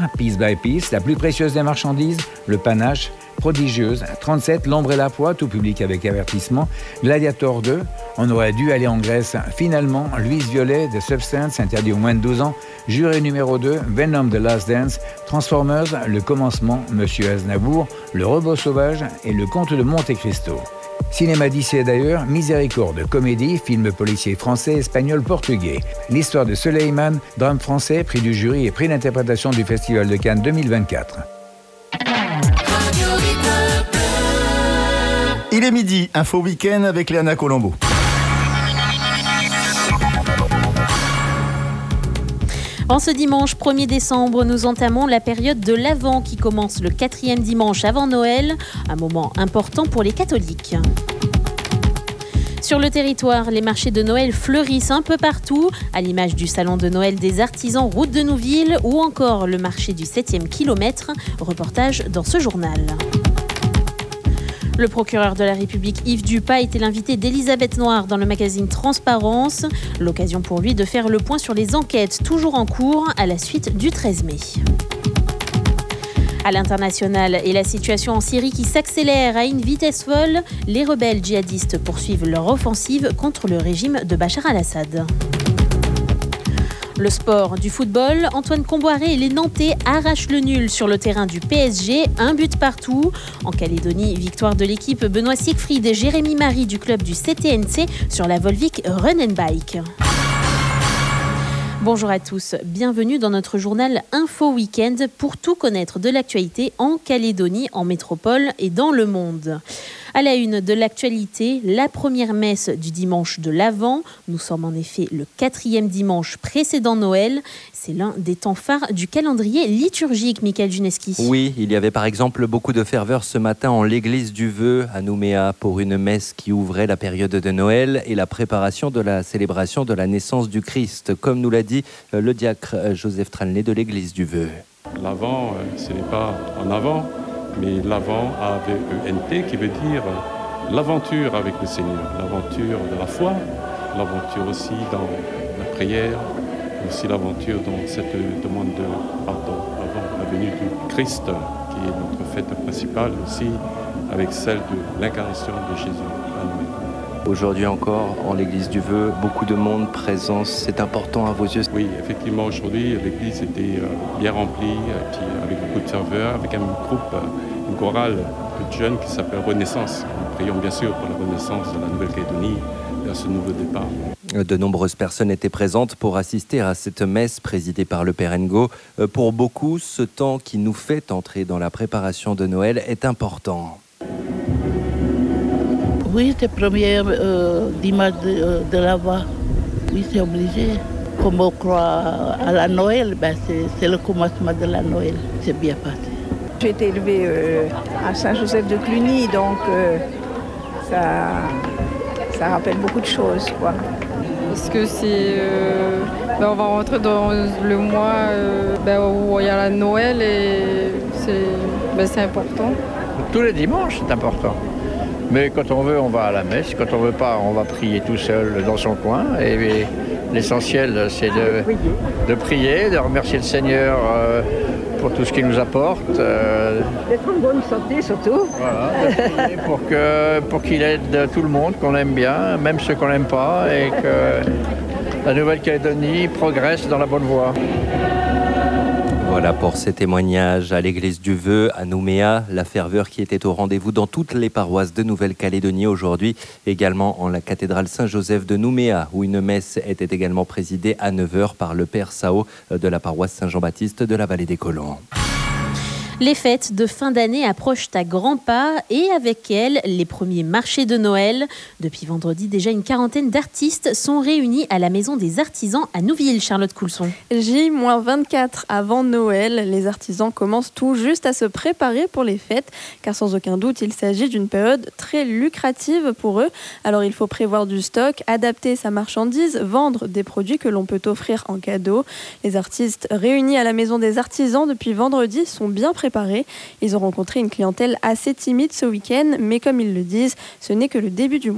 piece by piece, la plus précieuse des marchandises, le panache, Prodigieuse, 37, L'ombre et la poix, tout public avec avertissement, Gladiator 2, on aurait dû aller en Grèce, finalement, Louise Violet, The Substance, interdit aux moins de 12 ans, Juré numéro 2, Venom The Last Dance, Transformers, Le commencement, Monsieur Aznavour, Le robot sauvage et Le comte de Monte Cristo. Cinéma d'ici et d'ailleurs, Miséricorde, comédie, film policier français, espagnol, portugais. L'histoire de Suleiman, drame français, prix du jury et prix d'interprétation du Festival de Cannes 2024. Il est midi, info week-end avec Léana Colombo. En ce dimanche 1er décembre, nous entamons la période de l'Avent qui commence le 4e dimanche avant Noël, un moment important pour les catholiques. Sur le territoire, les marchés de Noël fleurissent un peu partout, à l'image du salon de Noël des artisans route de Nouville ou encore le marché du 7e kilomètre. Reportage dans ce journal. Le procureur de la République Yves Dupas était l'invité d'Elisabeth Noir dans le magazine Transparence. L'occasion pour lui de faire le point sur les enquêtes toujours en cours à la suite du 13 mai. À l'international et la situation en Syrie qui s'accélère à une vitesse folle, les rebelles djihadistes poursuivent leur offensive contre le régime de Bachar al-Assad. Le sport du football, Antoine Comboiré et les Nantais arrachent le nul sur le terrain du PSG, un but partout. En Calédonie, victoire de l'équipe Benoît Siegfried et Jérémy Marie du club du CTNC sur la Volvic Run and Bike. Bonjour à tous, bienvenue dans notre journal Info Week-end pour tout connaître de l'actualité en Calédonie, en métropole et dans le monde. À la une de l'actualité, la première messe du dimanche de l'Avent. Nous sommes en effet le 4e dimanche précédent Noël. C'est l'un des temps phares du calendrier liturgique, Michael Juneski. Oui, il y avait par exemple beaucoup de ferveur ce matin en l'église du Vœu à Nouméa pour une messe qui ouvrait la période de Noël et la préparation de la célébration de la naissance du Christ, comme nous l'a dit le diacre Joseph Tranlé de l'église du Vœu. L'Avent, ce n'est pas en avant, mais l'Avent, A-V-E-N-T, qui veut dire l'aventure avec le Seigneur, l'aventure de la foi, l'aventure aussi dans la prière, aussi l'aventure dans cette demande de pardon avant la venue du Christ, qui est notre fête principale aussi, avec celle de l'incarnation de Jésus à Noël. Aujourd'hui encore, en l'église du Vœu, beaucoup de monde présent, c'est important à vos yeux? Oui, effectivement, aujourd'hui, l'église était bien remplie, et puis avec beaucoup de ferveur, avec un groupe, une chorale de jeunes qui s'appelle Renaissance. Nous prions bien sûr pour la renaissance de la Nouvelle-Calédonie vers ce nouveau départ. De nombreuses personnes étaient présentes pour assister à cette messe présidée par le Père Ngo. Pour beaucoup, ce temps qui nous fait entrer dans la préparation de Noël est important. Oui, c'est le premier dimanche de l'Avent. Oui, c'est obligé. Comme on croit à la Noël, c'est le commencement de la Noël. C'est bien passé. J'ai été élevée à Saint-Joseph de Cluny, donc ça rappelle beaucoup de choses, quoi. Parce que on va rentrer dans le mois où il y a la Noël et c'est important. Tous les dimanches, c'est important. Mais quand on veut, on va à la messe. Quand on veut pas, on va prier tout seul dans son coin. Et l'essentiel, c'est de prier, de remercier le Seigneur pour tout ce qu'il nous apporte. D'être en bonne santé, surtout. Voilà, de prier pour qu'il aide tout le monde, qu'on aime bien, même ceux qu'on n'aime pas, et que la Nouvelle-Calédonie progresse dans la bonne voie. Voilà pour ces témoignages à l'église du Vœu, à Nouméa, la ferveur qui était au rendez-vous dans toutes les paroisses de Nouvelle-Calédonie aujourd'hui, également en la cathédrale Saint-Joseph de Nouméa, où une messe était également présidée à 9h par le Père Sao de la paroisse Saint-Jean-Baptiste de la Vallée des Colons. Les fêtes de fin d'année approchent à grands pas et avec elles, les premiers marchés de Noël. Depuis vendredi, déjà une quarantaine d'artistes sont réunis à la Maison des Artisans à Nouville. Charlotte Coulson. J-24 avant Noël, les artisans commencent tout juste à se préparer pour les fêtes, car sans aucun doute, il s'agit d'une période très lucrative pour eux. Alors il faut prévoir du stock, adapter sa marchandise, vendre des produits que l'on peut offrir en cadeau. Les artistes réunis à la Maison des Artisans depuis vendredi sont bien préparés. Ils ont rencontré une clientèle assez timide ce week-end, mais comme ils le disent, ce n'est que le début du mois.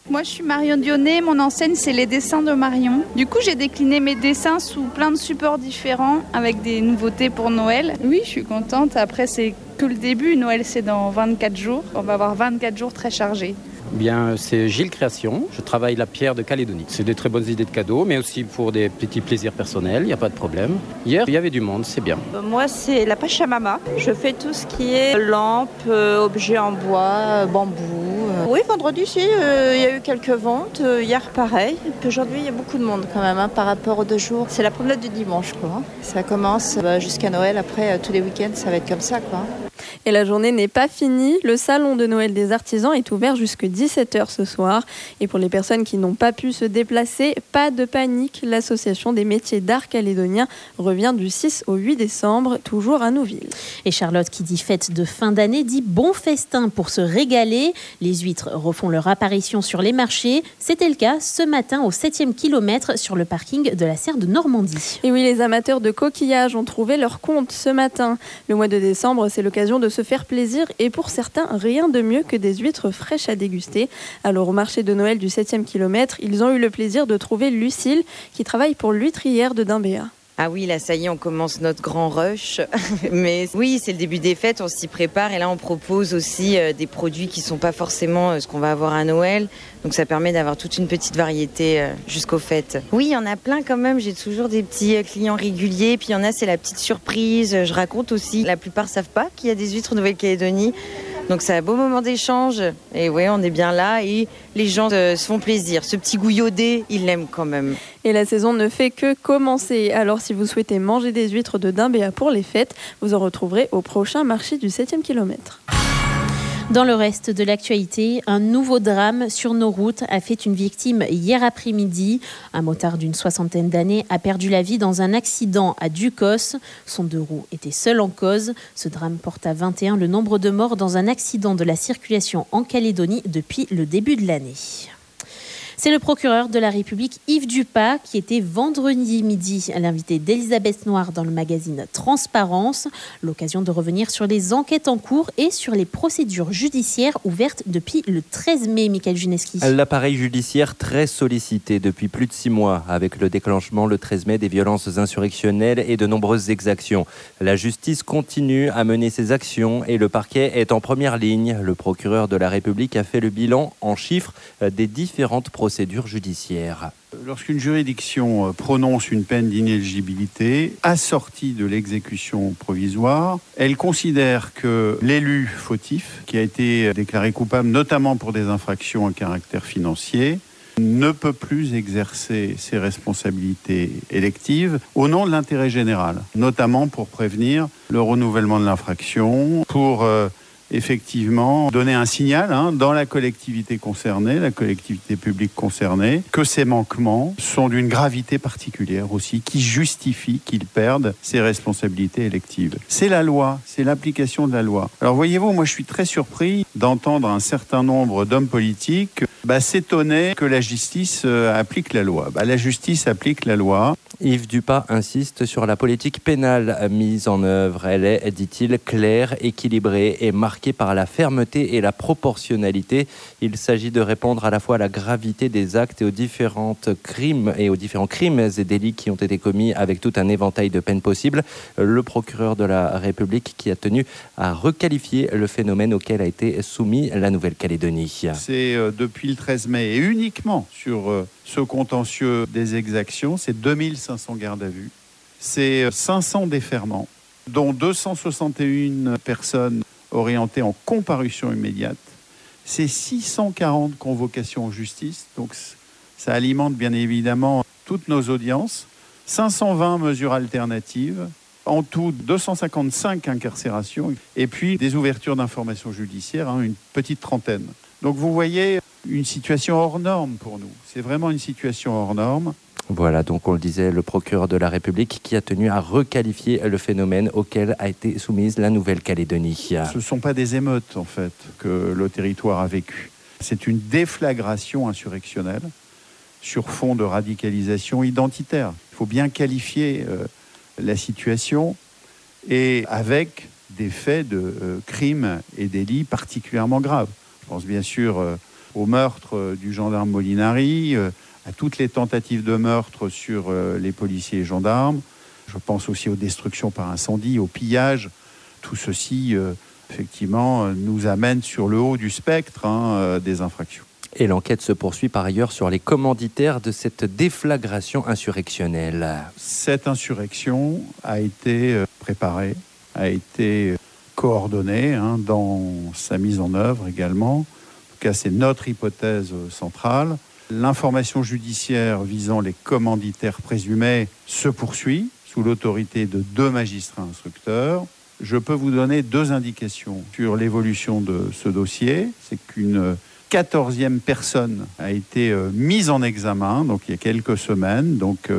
Moi, je suis Marion Dionnet. Mon enseigne, c'est les dessins de Marion. Du coup, j'ai décliné mes dessins sous plein de supports différents avec des nouveautés pour Noël. Oui, je suis contente. Après, c'est que le début. Noël, c'est dans 24 jours. On va avoir 24 jours très chargés. Bien, c'est Gilles Création. Je travaille la pierre de Calédonie. C'est des très bonnes idées de cadeaux, mais aussi pour des petits plaisirs personnels. Il n'y a pas de problème. Hier, il y avait du monde, c'est bien. Moi, c'est la Pachamama. Je fais tout ce qui est lampes, objets en bois, bambou. Oui, vendredi, il y a eu quelques ventes. Hier, pareil. Puis aujourd'hui, il y a beaucoup de monde quand même par rapport aux 2 jours. C'est la promenade du dimanche, quoi. Ça commence jusqu'à Noël. Après, tous les week-ends, ça va être comme ça, quoi. Et la journée n'est pas finie. Le salon de Noël des artisans est ouvert jusqu'à 17h ce soir. Et pour les personnes qui n'ont pas pu se déplacer, pas de panique. L'association des métiers d'art calédoniens revient du 6 au 8 décembre, toujours à Nouville. Et Charlotte, qui dit fête de fin d'année, dit bon festin pour se régaler. Les huîtres refont leur apparition sur les marchés. C'était le cas ce matin au 7e kilomètre sur le parking de la Serre de Normandie. Et oui, les amateurs de coquillages ont trouvé leur compte ce matin. Le mois de décembre, c'est l'occasion de se faire plaisir et pour certains, rien de mieux que des huîtres fraîches à déguster. Alors au marché de Noël du 7e kilomètre, ils ont eu le plaisir de trouver Lucille qui travaille pour l'huîtrière de Dimbéa. Ah oui, là, ça y est, on commence notre grand rush. Mais oui, c'est le début des fêtes, on s'y prépare. Et là, on propose aussi des produits qui ne sont pas forcément ce qu'on va avoir à Noël. Donc ça permet d'avoir toute une petite variété jusqu'aux fêtes. Oui, il y en a plein quand même. J'ai toujours des petits clients réguliers. Puis il y en a, c'est la petite surprise. Je raconte aussi. La plupart ne savent pas qu'il y a des huîtres en Nouvelle-Calédonie. Donc c'est un beau moment d'échange. Et oui, on est bien là et les gens se font plaisir. Ce petit gouillodet, ils l'aiment quand même. Et la saison ne fait que commencer. Alors si vous souhaitez manger des huîtres de Dimbéa pour les fêtes, vous en retrouverez au prochain marché du 7e kilomètre. Dans le reste de l'actualité, un nouveau drame sur nos routes a fait une victime hier après-midi. Un motard d'une 60aine d'années a perdu la vie dans un accident à Ducos. Son 2 roues était seul en cause. Ce drame porte à 21 le nombre de morts dans un accident de la circulation en Calédonie depuis le début de l'année. C'est le procureur de la République, Yves Dupas, qui était vendredi midi à l'invité d'Elisabeth Noir dans le magazine Transparence. L'occasion de revenir sur les enquêtes en cours et sur les procédures judiciaires ouvertes depuis le 13 mai, Michael Juneski. L'appareil judiciaire très sollicité depuis plus de 6 mois, avec le déclenchement le 13 mai des violences insurrectionnelles et de nombreuses exactions. La justice continue à mener ses actions et le parquet est en première ligne. Le procureur de la République a fait le bilan en chiffres des différentes procédures judiciaires. Lorsqu'une juridiction prononce une peine d'inéligibilité assortie de l'exécution provisoire, elle considère que l'élu fautif, qui a été déclaré coupable notamment pour des infractions à caractère financier, ne peut plus exercer ses responsabilités électives au nom de l'intérêt général, notamment pour prévenir le renouvellement de l'infraction, pour effectivement donner un signal dans la collectivité concernée, la collectivité publique concernée, que ces manquements sont d'une gravité particulière aussi, qui justifie qu'il perde ses responsabilités électives. C'est la loi, c'est l'application de la loi. Alors voyez-vous, moi je suis très surpris d'entendre un certain nombre d'hommes politiques s'étonner que la justice applique la loi. La justice applique la loi. Yves Dupas insiste sur la politique pénale mise en œuvre. Elle est, dit-il, claire, équilibrée et marquée par la fermeté et la proportionnalité. Il s'agit de répondre à la fois à la gravité des actes et aux différents crimes et délits qui ont été commis avec tout un éventail de peines possibles. Le procureur de la République qui a tenu à requalifier le phénomène auquel a été soumis la Nouvelle-Calédonie. C'est depuis le 13 mai et uniquement sur ce contentieux des exactions, c'est 2500 gardes à vue, c'est 500 déferments, dont 261 personnes orientées en comparution immédiate, c'est 640 convocations en justice, donc ça alimente bien évidemment toutes nos audiences, 520 mesures alternatives, en tout 255 incarcérations, et puis des ouvertures d'informations judiciaires, une petite trentaine. Donc vous voyez, une situation hors norme pour nous. C'est vraiment une situation hors norme. Voilà, donc on le disait, le procureur de la République qui a tenu à requalifier le phénomène auquel a été soumise la Nouvelle-Calédonie. Ce ne sont pas des émeutes, en fait, que le territoire a vécu. C'est une déflagration insurrectionnelle sur fond de radicalisation identitaire. Il faut bien qualifier la situation et avec des faits de crimes et délits particulièrement graves. Je pense bien sûr au meurtre du gendarme Molinari, à toutes les tentatives de meurtre sur les policiers et gendarmes. Je pense aussi aux destructions par incendie, au pillage. Tout ceci, effectivement, nous amène sur le haut du spectre des infractions. Et l'enquête se poursuit par ailleurs sur les commanditaires de cette déflagration insurrectionnelle. Cette insurrection a été préparée, a été coordonnée dans sa mise en œuvre également. En tout cas, c'est notre hypothèse centrale. L'information judiciaire visant les commanditaires présumés se poursuit sous l'autorité de 2 magistrats instructeurs. Je peux vous donner 2 indications sur l'évolution de ce dossier. C'est qu'une 14e personne a été mise en examen, donc il y a quelques semaines,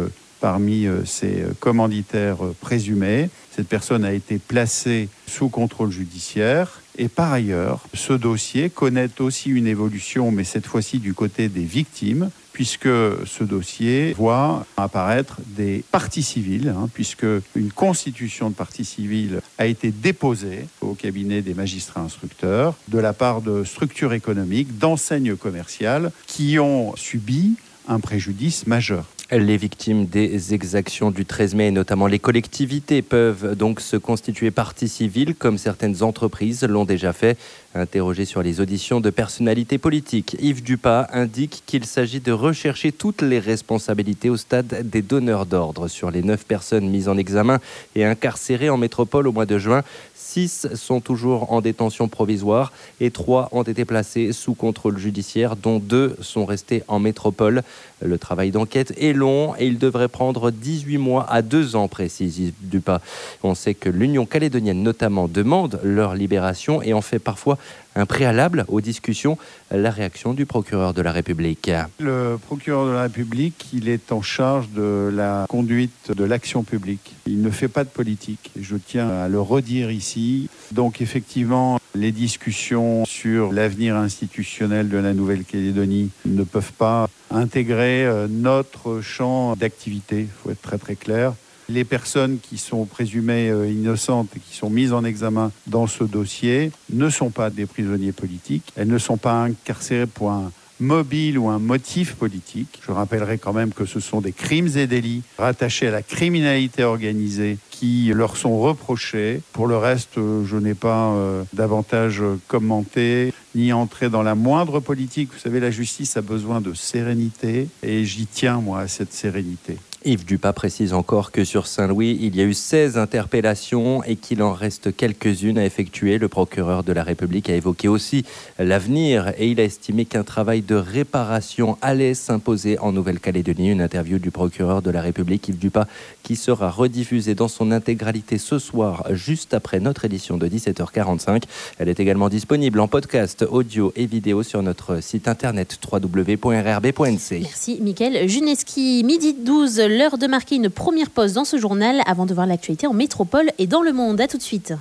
parmi ces commanditaires présumés. Cette personne a été placée sous contrôle judiciaire. Et par ailleurs, ce dossier connaît aussi une évolution, mais cette fois-ci du côté des victimes, puisque ce dossier voit apparaître des parties civiles, puisque une constitution de partie civile a été déposée au cabinet des magistrats instructeurs de la part de structures économiques, d'enseignes commerciales qui ont subi un préjudice majeur. Les victimes des exactions du 13 mai, et notamment les collectivités, peuvent donc se constituer partie civile, comme certaines entreprises l'ont déjà fait. Interrogé sur les auditions de personnalités politiques, Yves Dupas indique qu'il s'agit de rechercher toutes les responsabilités au stade des donneurs d'ordre. Sur les 9 personnes mises en examen et incarcérées en métropole au mois de juin, 6 sont toujours en détention provisoire et 3 ont été placés sous contrôle judiciaire, dont 2 sont restés en métropole. Le travail d'enquête est long et il devrait prendre 18 mois à 2 ans, précise Yves Dupas. On sait que l'Union calédonienne notamment demande leur libération et en fait parfois un préalable aux discussions. La réaction du procureur de la République. Le procureur de la République, il est en charge de la conduite de l'action publique. Il ne fait pas de politique. Je tiens à le redire ici. Donc effectivement, les discussions sur l'avenir institutionnel de la Nouvelle-Calédonie ne peuvent pas intégrer notre champ d'activité. Il faut être très très clair. Les personnes qui sont présumées innocentes et qui sont mises en examen dans ce dossier ne sont pas des prisonniers politiques. Elles ne sont pas incarcérées pour un mobile ou un motif politique. Je rappellerai quand même que ce sont des crimes et délits rattachés à la criminalité organisée qui leur sont reprochés. Pour le reste, je n'ai pas davantage commenté ni entré dans la moindre politique. Vous savez, la justice a besoin de sérénité et j'y tiens, moi, à cette sérénité. Yves Dupas précise encore que sur Saint-Louis, il y a eu 16 interpellations et qu'il en reste quelques-unes à effectuer. Le procureur de la République a évoqué aussi l'avenir et il a estimé qu'un travail de réparation allait s'imposer en Nouvelle-Calédonie. Une interview du procureur de la République, Yves Dupas, qui sera rediffusée dans son intégralité ce soir, juste après notre édition de 17h45. Elle est également disponible en podcast, audio et vidéo sur notre site internet www.rrb.nc. Merci Mickaël Juneski. Midi 12, l'heure de marquer une première pause dans ce journal avant de voir l'actualité en métropole et dans le monde. À tout de suite.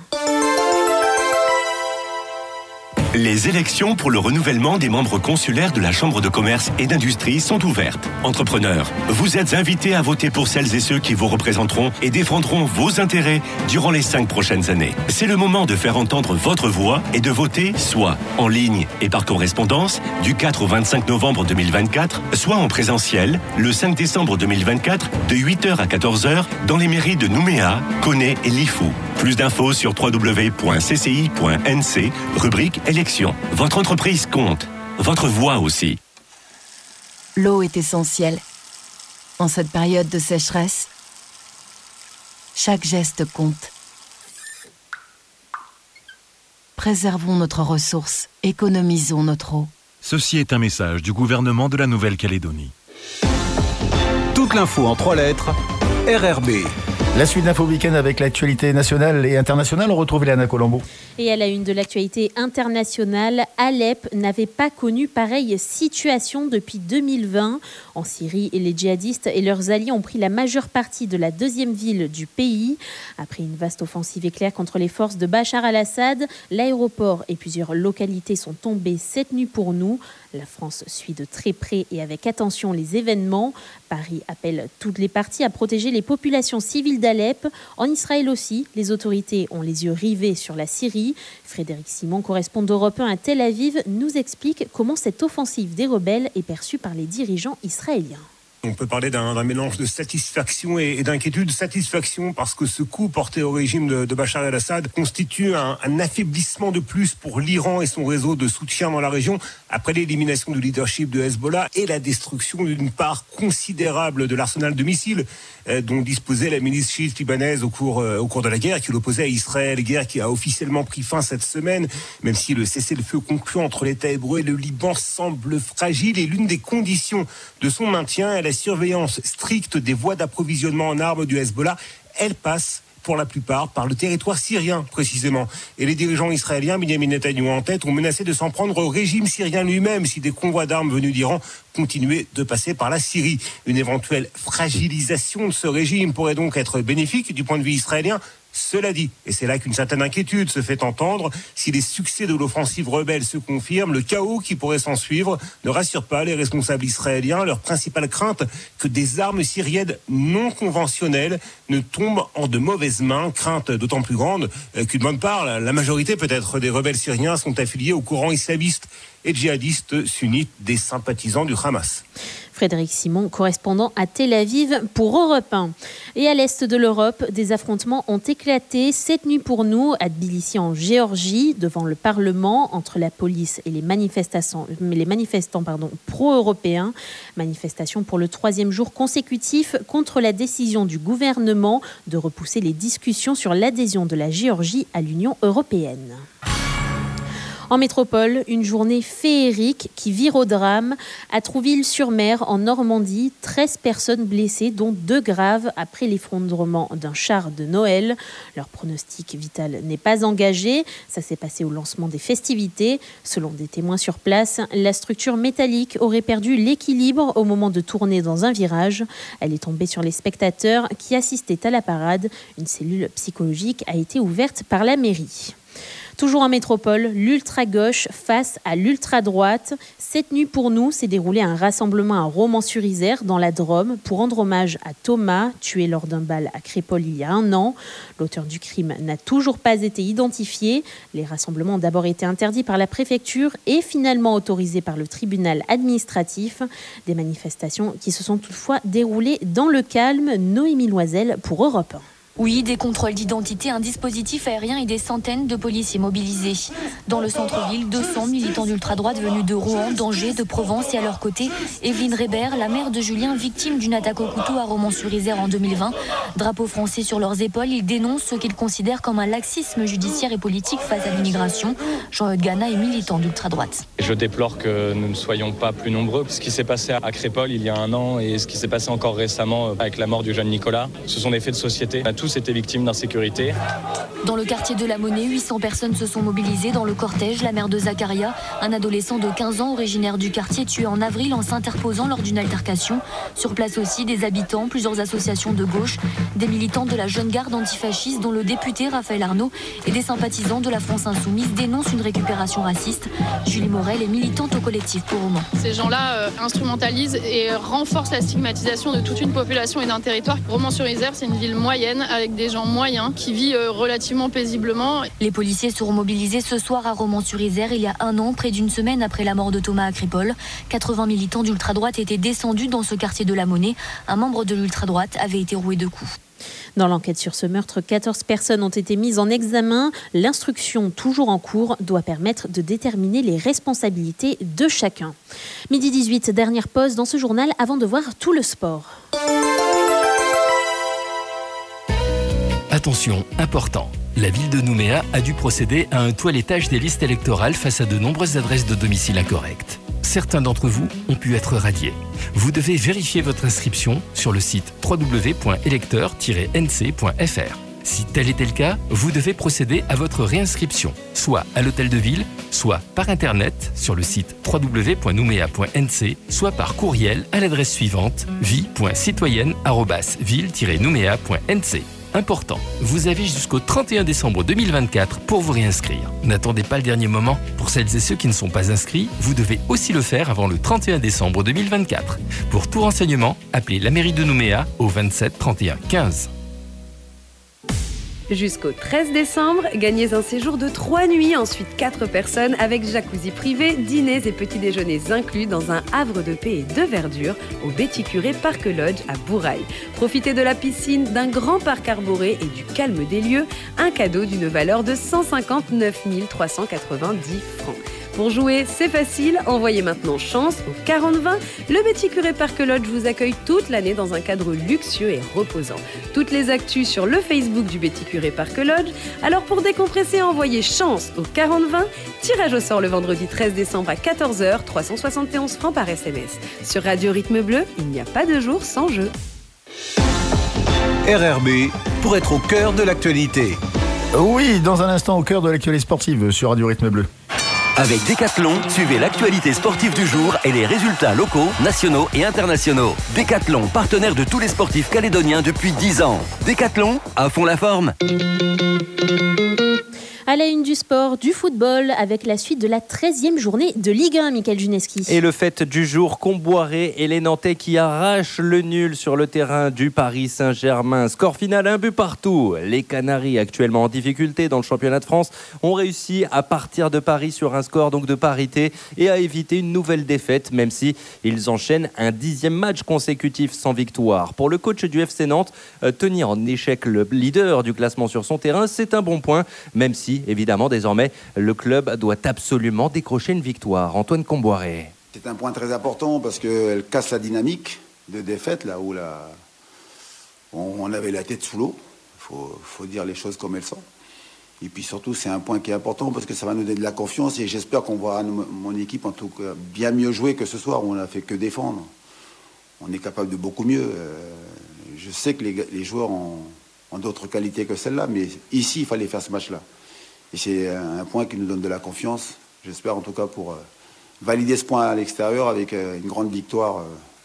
Les élections pour le renouvellement des membres consulaires de la Chambre de commerce et d'industrie sont ouvertes. Entrepreneurs, vous êtes invités à voter pour celles et ceux qui vous représenteront et défendront vos intérêts durant les 5 prochaines années. C'est le moment de faire entendre votre voix et de voter soit en ligne et par correspondance du 4 au 25 novembre 2024, soit en présentiel le 5 décembre 2024 de 8h à 14h dans les mairies de Nouméa, Koné et Lifou. Plus d'infos sur www.cci.nc, rubrique élections. Votre entreprise compte, votre voix aussi. L'eau est essentielle. En cette période de sécheresse, chaque geste compte. Préservons notre ressource, économisons notre eau. Ceci est un message du gouvernement de la Nouvelle-Calédonie. Toute l'info en 3 lettres, RRB. La suite d'Info Week-end avec l'actualité nationale et internationale. On retrouve Léana Colombo. Et à la une de l'actualité internationale, Alep n'avait pas connu pareille situation depuis 2020. En Syrie, les djihadistes et leurs alliés ont pris la majeure partie de la deuxième ville du pays. Après une vaste offensive éclair contre les forces de Bachar al-Assad, l'aéroport et plusieurs localités sont tombées cette nuit pour nous. La France suit de très près et avec attention les événements. Paris appelle toutes les parties à protéger les populations civiles d'Alep. En Israël aussi, les autorités ont les yeux rivés sur la Syrie. Frédéric Simon, correspondant d'Europe 1 à Tel Aviv, nous explique comment cette offensive des rebelles est perçue par les dirigeants israéliens. On peut parler d'un mélange de satisfaction et d'inquiétude. Satisfaction parce que ce coup porté au régime de Bachar el-Assad constitue un affaiblissement de plus pour l'Iran et son réseau de soutien dans la région après l'élimination du leadership de Hezbollah et la destruction d'une part considérable de l'arsenal de missiles dont disposait la milice chiite libanaise au cours de la guerre qui l'opposait à Israël, guerre qui a officiellement pris fin cette semaine, même si le cessez-le-feu conclu entre l'État hébreu et le Liban semble fragile et l'une des conditions de son maintien est la surveillance stricte des voies d'approvisionnement en armes du Hezbollah. Elle passe pour la plupart par le territoire syrien précisément. Et les dirigeants israéliens, Benyamin Netanyahou en tête, ont menacé de s'en prendre au régime syrien lui-même si des convois d'armes venus d'Iran continuaient de passer par la Syrie. Une éventuelle fragilisation de ce régime pourrait donc être bénéfique du point de vue israélien. Cela dit, et c'est là qu'une certaine inquiétude se fait entendre, si les succès de l'offensive rebelle se confirment, le chaos qui pourrait s'en suivre ne rassure pas les responsables israéliens. Leur principale crainte, que des armes syriennes non conventionnelles ne tombent en de mauvaises mains, crainte d'autant plus grande qu'une bonne part, la majorité peut-être des rebelles syriens sont affiliés au courant islamiste et djihadiste sunnite des sympathisants du Hamas. Frédéric Simon, correspondant à Tel Aviv pour Europe 1. Et à l'est de l'Europe, des affrontements ont éclaté cette nuit pour nous à Tbilissi en Géorgie, devant le Parlement, entre la police et les manifestants pro-européens. Manifestation pour le 3e jour consécutif contre la décision du gouvernement de repousser les discussions sur l'adhésion de la Géorgie à l'Union européenne. En métropole, une journée féerique qui vire au drame. À Trouville-sur-Mer, en Normandie, 13 personnes blessées, dont 2 graves après l'effondrement d'un char de Noël. Leur pronostic vital n'est pas engagé. Ça s'est passé au lancement des festivités. Selon des témoins sur place, la structure métallique aurait perdu l'équilibre au moment de tourner dans un virage. Elle est tombée sur les spectateurs qui assistaient à la parade. Une cellule psychologique a été ouverte par la mairie. Toujours en métropole, l'ultra-gauche face à l'ultra-droite. Cette nuit pour nous s'est déroulé un rassemblement à Romans-sur-Isère dans la Drôme pour rendre hommage à Thomas, tué lors d'un bal à Crépol il y a 1 an. L'auteur du crime n'a toujours pas été identifié. Les rassemblements ont d'abord été interdits par la préfecture et finalement autorisés par le tribunal administratif. Des manifestations qui se sont toutefois déroulées dans le calme. Noémie Loisel pour Europe 1. Oui, des contrôles d'identité, un dispositif aérien et des centaines de policiers mobilisés. Dans le centre-ville, 200 militants d'ultra-droite venus de Rouen, d'Angers, de Provence et à leur côté, Evelyne Rébert, la mère de Julien, victime d'une attaque au couteau à Romans-sur-Isère en 2020. Drapeau français sur leurs épaules, ils dénoncent ce qu'ils considèrent comme un laxisme judiciaire et politique face à l'immigration. Jean-Eudes Gana est militant d'ultra-droite. Je déplore que nous ne soyons pas plus nombreux. Ce qui s'est passé à Crépol il y a 1 an et ce qui s'est passé encore récemment avec la mort du jeune Nicolas, ce sont des faits de société. Tous étaient victimes d'insécurité. Dans le quartier de la Monnaie, 800 personnes se sont mobilisées dans le cortège. La mère de Zacharia, un adolescent de 15 ans originaire du quartier, tué en avril en s'interposant lors d'une altercation. Sur place aussi, des habitants, plusieurs associations de gauche, des militants de la jeune garde antifasciste dont le député Raphaël Arnaud et des sympathisants de la France Insoumise dénoncent une récupération raciste. Julie Morel est militante au collectif pour Romans. Ces gens-là instrumentalisent et renforcent la stigmatisation de toute une population et d'un territoire. Romans-sur-Isère, c'est une ville moyenne avec des gens moyens qui vivent relativement paisiblement. Les policiers seront mobilisés ce soir à Romans-sur-Isère il y a 1 an, près d'une semaine après la mort de Thomas à Crépol. 80 militants d'ultra-droite étaient descendus dans ce quartier de la Monnaie. Un membre de l'ultra-droite avait été roué de coups. Dans l'enquête sur ce meurtre, 14 personnes ont été mises en examen. L'instruction, toujours en cours, doit permettre de déterminer les responsabilités de chacun. Midi 18, dernière pause dans ce journal avant de voir tout le sport. Attention, important. La ville de Nouméa a dû procéder à un toilettage des listes électorales face à de nombreuses adresses de domicile incorrectes. Certains d'entre vous ont pu être radiés. Vous devez vérifier votre inscription sur le site www.electeur-nc.fr. Si tel était le cas, vous devez procéder à votre réinscription, soit à l'hôtel de ville, soit par internet sur le site www.noumea.nc, soit par courriel à l'adresse suivante vie.citoyenne@ville-noumea.nc. Important, vous avez jusqu'au 31 décembre 2024 pour vous réinscrire. N'attendez pas le dernier moment. Pour celles et ceux qui ne sont pas inscrits, vous devez aussi le faire avant le 31 décembre 2024. Pour tout renseignement, appelez la mairie de Nouméa au 27 31 15. Jusqu'au 13 décembre, gagnez un séjour de 3 nuits, ensuite 4 personnes avec jacuzzi privé, dîners et petits déjeuners inclus dans un havre de paix et de verdure au Betty Curé Park Lodge à Bourail. Profitez de la piscine, d'un grand parc arboré et du calme des lieux, un cadeau d'une valeur de 159 390 francs. Pour jouer, c'est facile, envoyez maintenant chance au 40-20. Le Betty Curé Park Lodge vous accueille toute l'année dans un cadre luxueux et reposant. Toutes les actus sur le Facebook du Betty Curé Park Lodge. Alors pour décompresser, envoyez chance au 40-20. Tirage au sort le vendredi 13 décembre à 14h, 371 francs par SMS. Sur Radio Rythme Bleu, il n'y a pas de jour sans jeu. RRB, pour être au cœur de l'actualité. Oui, dans un instant, au cœur de l'actualité sportive sur Radio Rythme Bleu. Avec Decathlon, suivez l'actualité sportive du jour et les résultats locaux, nationaux et internationaux. Decathlon, partenaire de tous les sportifs calédoniens depuis 10 ans. Decathlon, à fond la forme. À la une du sport, du football, avec la suite de la 13e journée de Ligue 1, Michael Juneski. Et le fait du jour, Comboiré et les Nantais qui arrachent le nul sur le terrain du Paris Saint-Germain. Score final, 1 but partout. Les Canaries, actuellement en difficulté dans le championnat de France, ont réussi à partir de Paris sur un score donc de parité et à éviter une nouvelle défaite, même si ils enchaînent un 10e match consécutif sans victoire. Pour le coach du FC Nantes, tenir en échec le leader du classement sur son terrain, c'est un bon point, même si évidemment, désormais, le club doit absolument décrocher une victoire. Antoine Comboiré. C'est un point très important parce qu'elle casse la dynamique de défaite, là où on avait la tête sous l'eau. Il faut dire les choses comme elles sont. Et puis surtout, c'est un point qui est important parce que ça va nous donner de la confiance et j'espère qu'on voit mon équipe, en tout cas, bien mieux jouer que ce soir où on n'a fait que défendre. On est capable de beaucoup mieux. Je sais que les joueurs ont d'autres qualités que celle-là, mais ici, il fallait faire ce match-là. Et c'est un point qui nous donne de la confiance, j'espère en tout cas pour valider ce point à l'extérieur avec une grande victoire.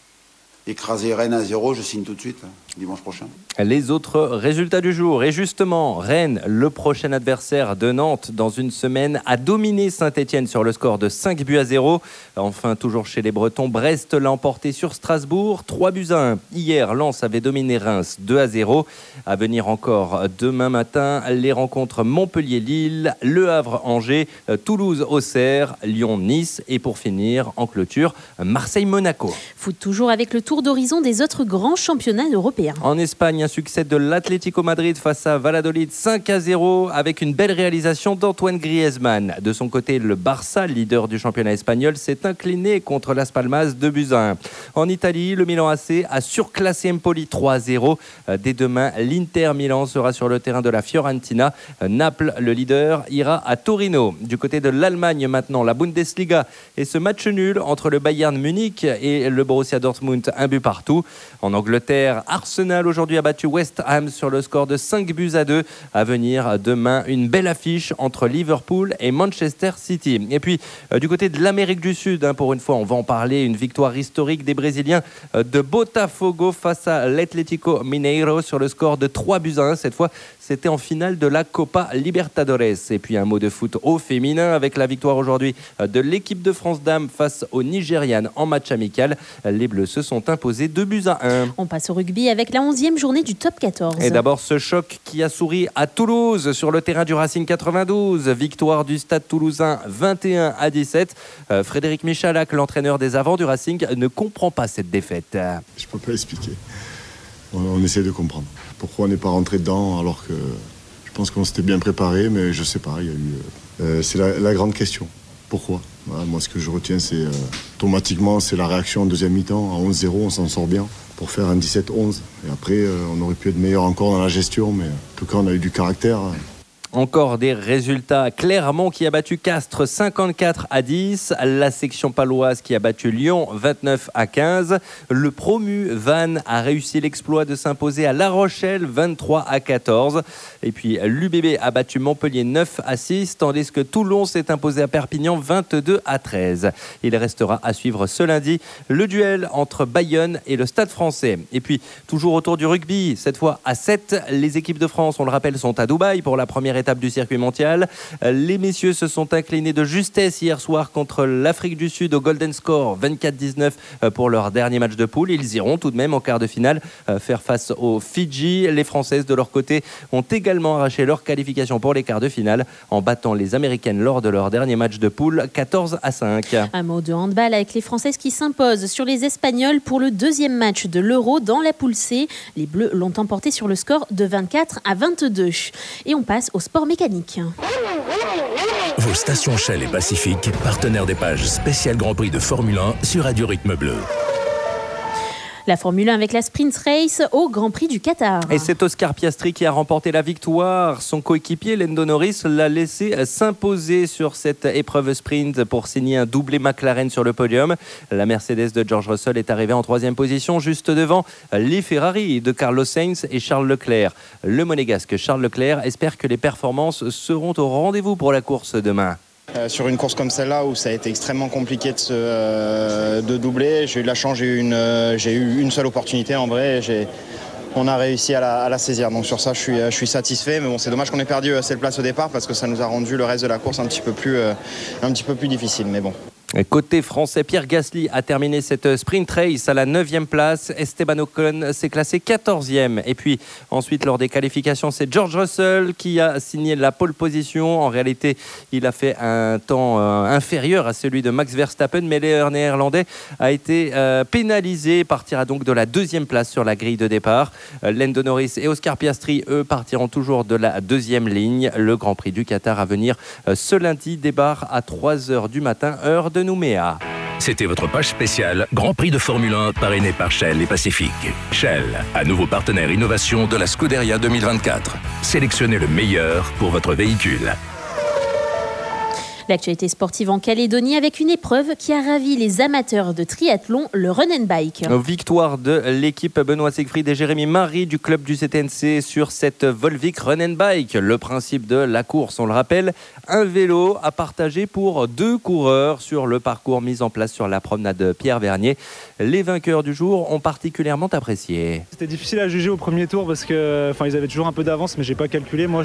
Écraser Rennes 1-0, je signe tout de suite, dimanche prochain. Les autres résultats du jour. Et justement, Rennes, le prochain adversaire de Nantes dans une semaine, a dominé Saint-Etienne sur le score de 5-0. Enfin, toujours chez les Bretons, Brest l'a emporté sur Strasbourg, 3-1. Hier, Lens avait dominé Reims 2-0. À venir encore demain matin, les rencontres Montpellier-Lille, Le Havre-Angers, Toulouse-Auxerre, Lyon-Nice et pour finir, en clôture, Marseille-Monaco. Foot toujours avec le tour d'horizon des autres grands championnats européens. En Espagne, un succès de l'Atlético Madrid face à Valladolid 5-0 avec une belle réalisation d'Antoine Griezmann. De son côté, le Barça, leader du championnat espagnol, s'est incliné contre Las Palmas 2-1. En Italie, le Milan AC a surclassé Empoli 3-0. Dès demain, l'Inter Milan sera sur le terrain de la Fiorentina. Naples, le leader, ira à Torino. Du côté de l'Allemagne maintenant, la Bundesliga et ce match nul entre le Bayern Munich et le Borussia Dortmund, 1 but partout. En Angleterre, Arsenal aujourd'hui a battu West Ham sur le score de 5-2. À venir demain, une belle affiche entre Liverpool et Manchester City. Et puis, du côté de l'Amérique du Sud, pour une fois, on va en parler, une victoire historique des Brésiliens de Botafogo face à l'Atlético Mineiro sur le score de 3-1. Cette fois, c'était en finale de la Copa Libertadores. Et puis, un mot de foot au féminin avec la victoire aujourd'hui de l'équipe de France Dames face aux Nigérianes en match amical. Les Bleus se sont imposés 2-1. On passe au rugby avec la 11e journée du top 14. Et d'abord ce choc qui a souri à Toulouse sur le terrain du Racing 92. Victoire du Stade Toulousain 21-17. Frédéric Michalak, l'entraîneur des avants du Racing, ne comprend pas cette défaite. Je ne peux pas expliquer. On essaie de comprendre. Pourquoi on n'est pas rentré dedans alors que je pense qu'on s'était bien préparé, mais je ne sais pas. Il y a eu, c'est la grande question. Pourquoi ? Voilà, moi, ce que je retiens, c'est automatiquement, c'est la réaction en deuxième mi-temps. À 11-0, on s'en sort bien pour faire un 17-11. Et après, on aurait pu être meilleur encore dans la gestion, mais en tout cas, on a eu du caractère. Encore des résultats. Clermont qui a battu Castres 54-10. La section paloise qui a battu Lyon 29-15. Le promu Vannes a réussi l'exploit de s'imposer à La Rochelle 23-14. Et puis l'UBB a battu Montpellier 9-6, tandis que Toulon s'est imposé à Perpignan 22-13. Il restera à suivre ce lundi le duel entre Bayonne et le Stade français. Et puis toujours autour du rugby, cette fois à 7, les équipes de France, on le rappelle, sont à Dubaï pour la première étape du circuit mondial. Les messieurs se sont inclinés de justesse hier soir contre l'Afrique du Sud au Golden Score 24-19 pour leur dernier match de poule. Ils iront tout de même en quart de finale faire face aux Fidji. Les Françaises de leur côté ont également arraché leur qualification pour les quarts de finale en battant les Américaines lors de leur dernier match de poule 14-5. Un mot de handball avec les Françaises qui s'imposent sur les Espagnols pour le deuxième match de l'Euro dans la poule C. Les Bleus l'ont emporté sur le score de 24-22. Et on passe au sport mécanique. Vos stations Shell et Pacific, partenaires des pages spéciales Grand Prix de Formule 1 sur Radio Rythme Bleu. La Formule 1 avec la Sprint Race au Grand Prix du Qatar. Et c'est Oscar Piastri qui a remporté la victoire. Son coéquipier Lando Norris l'a laissé s'imposer sur cette épreuve sprint pour signer un doublé McLaren sur le podium. La Mercedes de George Russell est arrivée en 3e position, juste devant les Ferrari de Carlos Sainz et Charles Leclerc. Le monégasque Charles Leclerc espère que les performances seront au rendez-vous pour la course demain. Sur une course comme celle-là où ça a été extrêmement compliqué de doubler, j'ai eu de la chance, j'ai eu une seule opportunité en vrai. On a réussi à la saisir. Donc sur ça, je suis satisfait. Mais bon, c'est dommage qu'on ait perdu cette place au départ parce que ça nous a rendu le reste de la course un petit peu plus difficile. Mais bon. Côté français, Pierre Gasly a terminé cette sprint race à la 9e place. Esteban Ocon s'est classé 14e. Et puis ensuite, lors des qualifications, c'est George Russell qui a signé la pole position. En réalité, il a fait un temps inférieur à celui de Max Verstappen, mais le Néerlandais a été pénalisé, partira donc de la 2e place sur la grille de départ. Lando Norris et Oscar Piastri, eux, partiront toujours de la 2e ligne. Le Grand Prix du Qatar à venir ce lundi débarque à 3h du matin, heure de Nouméa. C'était votre page spéciale Grand Prix de Formule 1 parrainé par Shell et Pacific. Shell, à nouveau partenaire innovation de la Scuderia 2024. Sélectionnez le meilleur pour votre véhicule. L'actualité sportive en Calédonie avec une épreuve qui a ravi les amateurs de triathlon, le Run and Bike. Victoire de l'équipe Benoît Siegfried et Jérémy Marie du club du CTNC sur cette Volvic Run and Bike. Le principe de la course, on le rappelle, un vélo à partager pour 2 coureurs sur le parcours mis en place sur la promenade Pierre Vernier. Les vainqueurs du jour ont particulièrement apprécié. C'était difficile à juger au premier tour parce que ils avaient toujours un peu d'avance, mais j'ai pas calculé. Moi,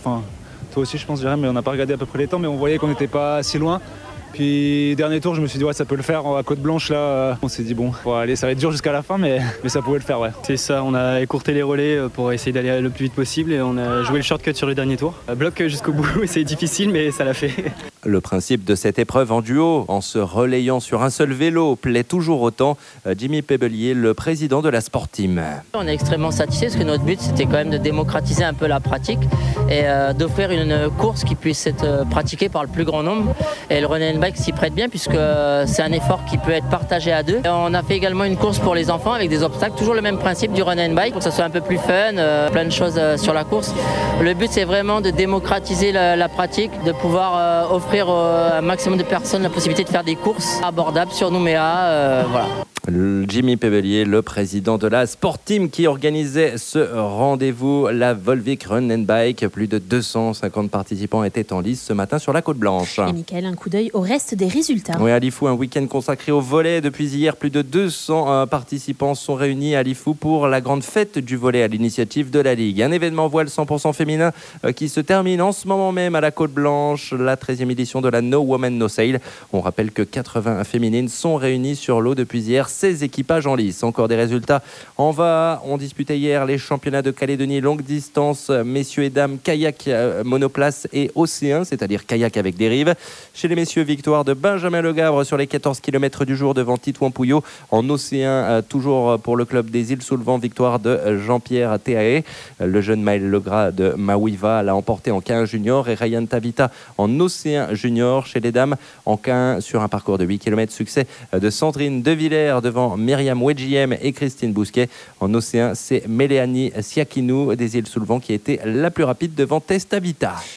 toi aussi je pense, Jérémy, mais on n'a pas regardé à peu près les temps, mais on voyait qu'on n'était pas si loin. Puis dernier tour, je me suis dit ouais, ça peut le faire à Côte Blanche là. On s'est dit bon, allez, ça va être dur jusqu'à la fin, mais ça pouvait le faire, ouais. C'est ça, on a écourté les relais pour essayer d'aller le plus vite possible et on a joué le shortcut sur le dernier tour. Bloc jusqu'au bout, c'est difficile, mais ça l'a fait. Le principe de cette épreuve en duo, en se relayant sur un seul vélo, plaît toujours autant. Jimmy Pebelier, le président de la Sport Team. On est extrêmement satisfait parce que notre but, c'était quand même de démocratiser un peu la pratique et d'offrir une course qui puisse être pratiquée par le plus grand nombre. Et le Run and Bike s'y prête bien puisque c'est un effort qui peut être partagé à 2. Et on a fait également une course pour les enfants avec des obstacles, toujours le même principe du Run and Bike pour que ça soit un peu plus fun, plein de choses sur la course. Le but, c'est vraiment de démocratiser la pratique, de pouvoir offrir à un maximum de personnes la possibilité de faire des courses abordables sur Nouméa. Voilà. Jimmy Pebelier, le président de la Sport Team qui organisait ce rendez-vous, la Volvic Run and Bike. Plus de 250 participants étaient en lice ce matin sur la Côte Blanche. Et Mickaël, un coup d'œil au reste des résultats. Oui, à Lifou, un week-end consacré au volley. Depuis hier, plus de 200 participants sont réunis à Lifou pour la grande fête du volley à l'initiative de la Ligue. Un événement voile 100% féminin qui se termine en ce moment même à la Côte Blanche, la 13e édition de la No Woman No Sail. On rappelle que 80 féminines sont réunies sur l'eau depuis hier. 16 équipages en lice. Encore des résultats en VA. On disputait hier les championnats de Calédonie longue distance, messieurs et dames, kayak, monoplace et océan, c'est-à-dire kayak avec dérive. Chez les messieurs, victoire de Benjamin Legavre sur les 14 km du jour devant Titouan Pouillot. En océan, toujours pour le club des îles sous le vent, victoire de Jean-Pierre Théaé. Le jeune Maël Legras de Maouiva l'a emporté en K1 junior et Ryan Tavita en océan junior. Chez les dames, en K1 sur un parcours de 8 km, succès de Sandrine Devillers devant Myriam Wedjiem et Christine Bousquet. En océan, c'est Méléanie Siakinou des îles sous le vent qui a été la plus rapide devant Test Habitat.